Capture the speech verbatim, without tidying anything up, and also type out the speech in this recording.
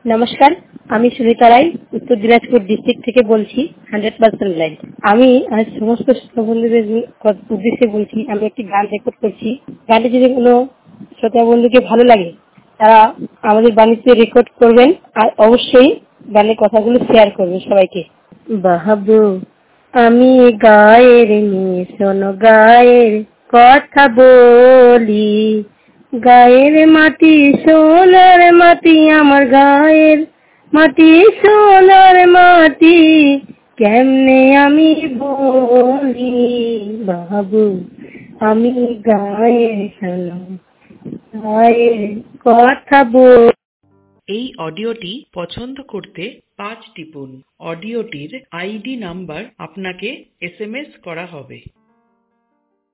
নমস্কার, আমি সুনিতা রায় উত্তর দিনাজপুর ডিস্ট্রিক্ট থেকে বলছি, হান্ড্রেড পার্সেন্ট লাইভ। আমি আজ সমস্ত শ্রোতা বন্ধুদের উদ্দেশ্যে বলছি, আমি একটি গান রেকর্ড করছি। গানটি যদি কোনো শ্রোতা বন্ধুকে ভালো লাগে তারা আমাদের বাণীতে রেকর্ড করবেন, আর অবশ্যই গানের কথাগুলো শেয়ার করবেন সবাইকে। বাহাবু আমি গায়ের মেয়ে, শোনো গায়ের কথা বলি, গায়ের মাটি সোনার মাটি, আমার গায়ের মাটি সোনার মাটি, কেমনে আমি বলি বাবু আমি গায়ের, শোনো গায়ের কথা বল। এই অডিওটি পছন্দ করতে পাঁচ টিপুন। অডিওটির আইডি নাম্বার আপনাকে এস এম এস করা হবে।